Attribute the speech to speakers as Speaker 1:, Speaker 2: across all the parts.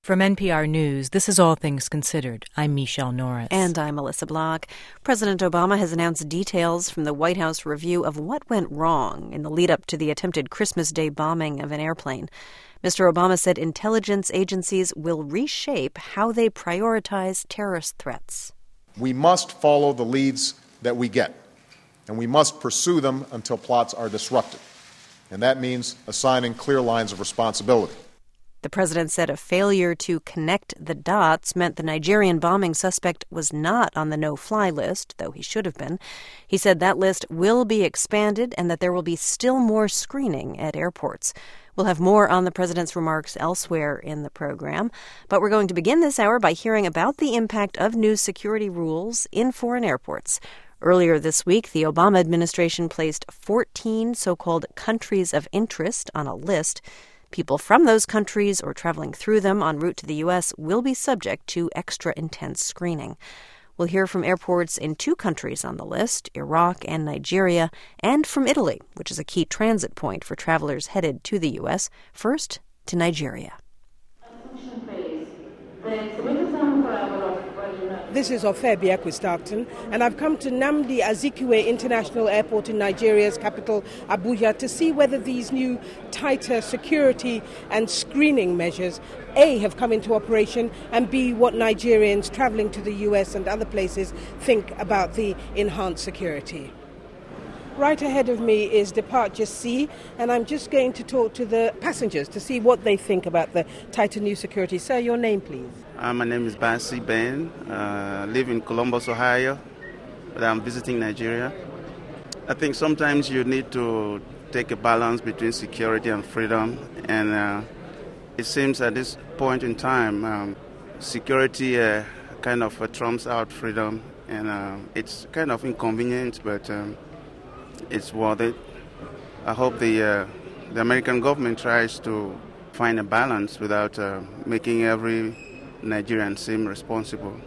Speaker 1: From NPR News, this is All Things Considered. I'm Michelle Norris.
Speaker 2: And I'm Melissa Block. President Obama has announced details from the White House review of what went wrong in the lead-up to the attempted Christmas Day bombing of an airplane. Mr. Obama said intelligence agencies will reshape how they prioritize terrorist threats.
Speaker 3: We must follow the leads that we get, and we must pursue them until plots are disrupted. And that means assigning clear lines of responsibility.
Speaker 2: The president said a failure to connect the dots meant the Nigerian bombing suspect was not on the no-fly list, though he should have been. He said that list will be expanded and that there will be still more screening at airports. We'll have more on the president's remarks elsewhere in the program, but we're going to begin this hour by hearing about the impact of new security rules in foreign airports. Earlier this week, the Obama administration placed 14 so-called countries of interest on a list. People from those countries or traveling through them en route to the U.S. will be subject to extra intense screening. We'll hear from airports in two countries on the list, Iraq and Nigeria, and from Italy, which is a key transit point for travelers headed to the U.S. First, to Nigeria.
Speaker 4: This is Ofe Biakwistacton, and I've come to Nnamdi Azikiwe International Airport in Nigeria's capital, Abuja, to see whether these new tighter security and screening measures, A, have come into operation, and B, what Nigerians traveling to the U.S. and other places think about the enhanced security. Right ahead of me is Departure C, and I'm just going to talk to the passengers to see what they think about the tighter new security. Sir, your name, please.
Speaker 5: My name is Bansi Ben. I live in Columbus, Ohio, but I'm visiting Nigeria. I think sometimes you need to take a balance between security and freedom, and it seems at this point in time, security kind of trumps out freedom, and it's kind of inconvenient, but it's worth it. I hope the American government tries to find a balance without making every Nigerian seem responsible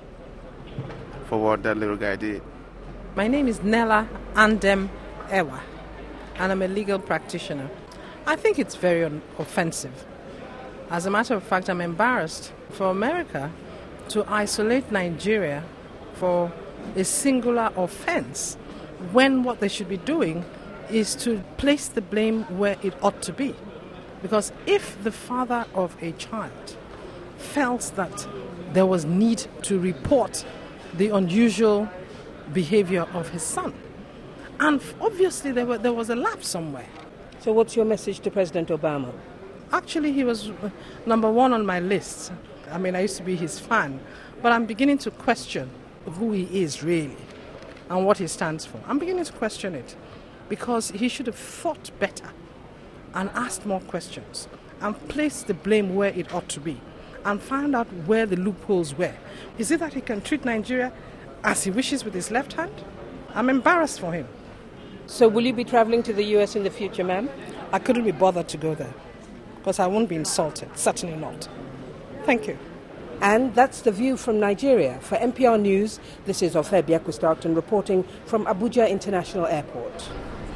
Speaker 5: for what that little guy did.
Speaker 6: My name is Nella Andem Ewa, and I'm a legal practitioner. I think it's very offensive. As a matter of fact, I'm embarrassed for America to isolate Nigeria for a singular offense, when what they should be doing is to place the blame where it ought to be. Because if the father of a child felt that there was need to report the unusual behavior of his son, and obviously there was a lapse somewhere.
Speaker 4: So what's your message to President Obama?
Speaker 6: Actually, he was number one on my list. I mean, I used to be his fan, but I'm beginning to question who he is really and what he stands for. I'm beginning to question it because he should have thought better and asked more questions and placed the blame where it ought to be and found out where the loopholes were. Is it that he can treat Nigeria as he wishes with his left hand? I'm embarrassed for him.
Speaker 4: So will you be traveling to the U.S. in the future, ma'am?
Speaker 6: I couldn't be bothered to go there because I won't be insulted. Certainly not. Thank you.
Speaker 4: And that's the view from Nigeria. For NPR News, this is Ofe Biakwistacton reporting from Abuja International Airport.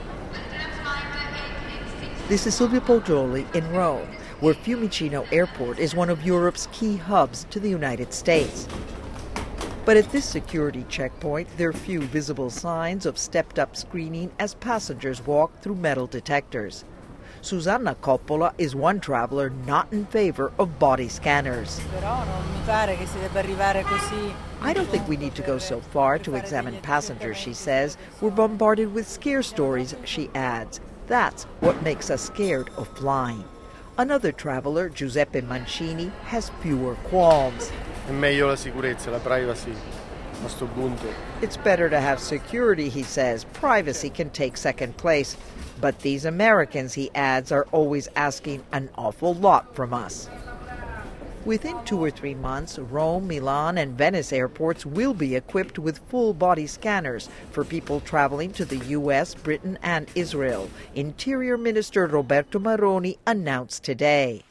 Speaker 7: This is Silvia Poggioli in Rome, where Fiumicino Airport is one of Europe's key hubs to the United States. But at this security checkpoint, there are few visible signs of stepped-up screening as passengers walk through metal detectors. Susanna Coppola is one traveler not in favor of body scanners. I don't think we need to go so far to examine passengers, she says. We're bombarded with scare stories, she adds. That's what makes us scared of flying. Another traveler, Giuseppe Mancini, has fewer qualms. It's better to have security, he says. Privacy can take second place. But these Americans, he adds, are always asking an awful lot from us. Within 2 or 3 months, Rome, Milan, and Venice airports will be equipped with full-body scanners for people traveling to the U.S., Britain, and Israel. Interior Minister Roberto Maroni announced today.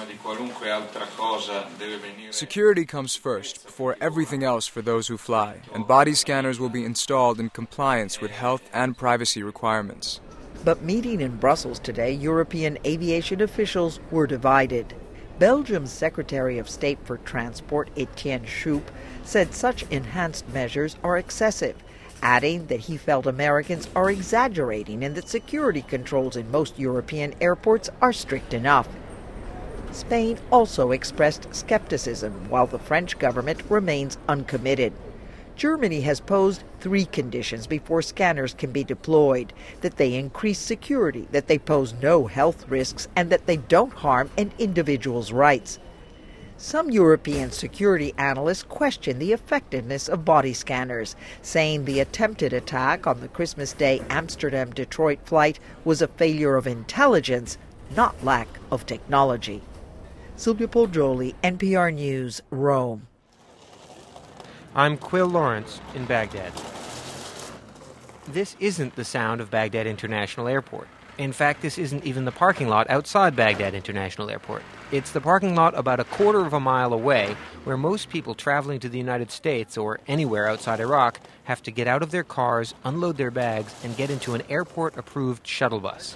Speaker 8: Security comes first, before everything else for those who fly, and body scanners will be installed in compliance with health and privacy requirements.
Speaker 7: But meeting in Brussels today, European aviation officials were divided. Belgium's Secretary of State for Transport, Etienne Schoup, said such enhanced measures are excessive, adding that he felt Americans are exaggerating and that security controls in most European airports are strict enough. Spain also expressed skepticism, while the French government remains uncommitted. Germany has posed 3 conditions before scanners can be deployed: that they increase security, that they pose no health risks, and that they don't harm an individual's rights. Some European security analysts question the effectiveness of body scanners, saying the attempted attack on the Christmas Day Amsterdam-Detroit flight was a failure of intelligence, not lack of technology. Sylvia Poljoli, NPR News, Rome.
Speaker 9: I'm Quill Lawrence in Baghdad. This isn't the sound of Baghdad International Airport. In fact, this isn't even the parking lot outside Baghdad International Airport. It's the parking lot about a quarter of a mile away, where most people traveling to the United States or anywhere outside Iraq have to get out of their cars, unload their bags, and get into an airport-approved shuttle bus.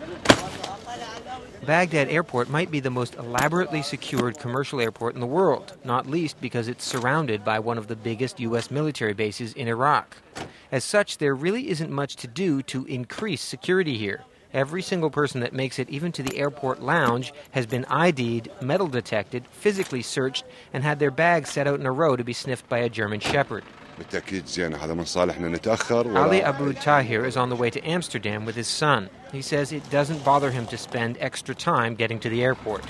Speaker 9: Baghdad Airport might be the most elaborately secured commercial airport in the world, not least because it's surrounded by one of the biggest U.S. military bases in Iraq. As such, there really isn't much to do to increase security here. Every single person that makes it even to the airport lounge has been ID'd, metal detected, physically searched, and had their bags set out in a row to be sniffed by a German shepherd. Ali Abu Tahir is on the way to Amsterdam with his son. He says it doesn't bother him to spend extra time getting to the airport.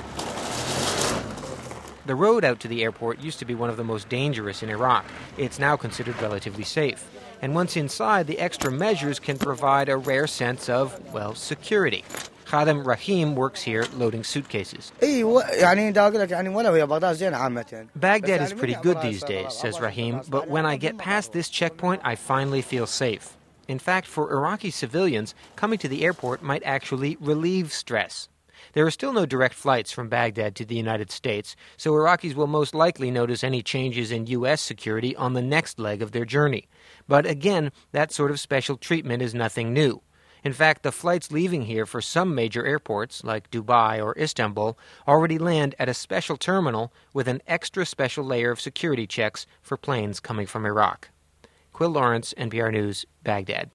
Speaker 9: The road out to the airport used to be one of the most dangerous in Iraq. It's now considered relatively safe. And once inside, the extra measures can provide a rare sense of, well, security. Khadim Rahim works here loading suitcases. Baghdad is pretty good these days, says Rahim, but when I get past this checkpoint, I finally feel safe. In fact, for Iraqi civilians, coming to the airport might actually relieve stress. There are still no direct flights from Baghdad to the United States, so Iraqis will most likely notice any changes in U.S. security on the next leg of their journey. But again, that sort of special treatment is nothing new. In fact, the flights leaving here for some major airports, like Dubai or Istanbul, already land at a special terminal with an extra special layer of security checks for planes coming from Iraq. Quill Lawrence, NPR News, Baghdad.